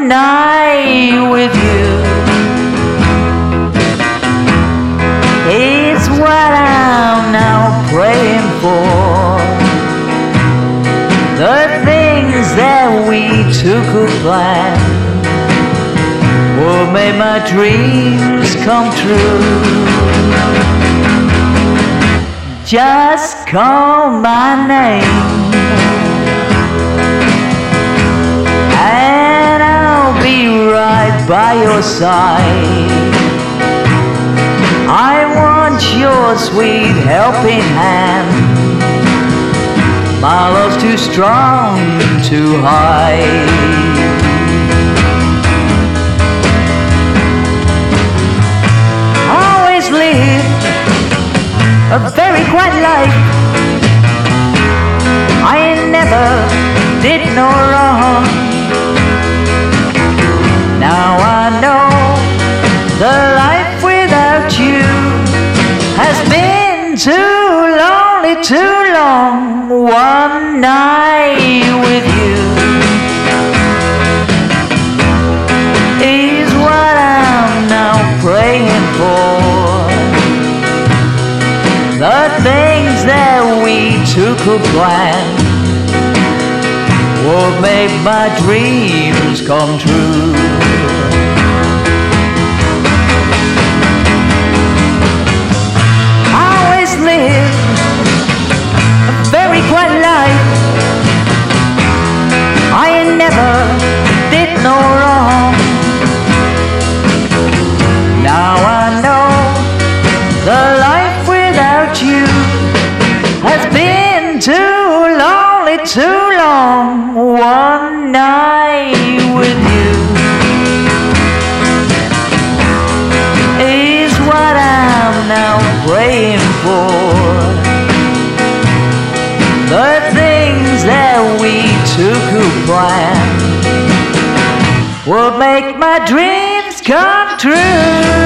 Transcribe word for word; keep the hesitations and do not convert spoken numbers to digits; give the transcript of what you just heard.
night with you is what I'm now praying for. The things that we took a plan will make my dreams come true. Just call my name and I'll be right by your side. I want your sweet helping hand. My love's too strong to hide. Always lived a very quiet life. I never did no wrong. Now I know the life without you has been too lonely, too long. One night with you is what I'm now praying for. The things that we took a plan will make my dreams come true. I always lived a very quiet life. I never did no wrong. Now I know the life without you has been too lonely, too long. One night with you is what I'm now praying for. The things that we took a plan will make my dreams come true.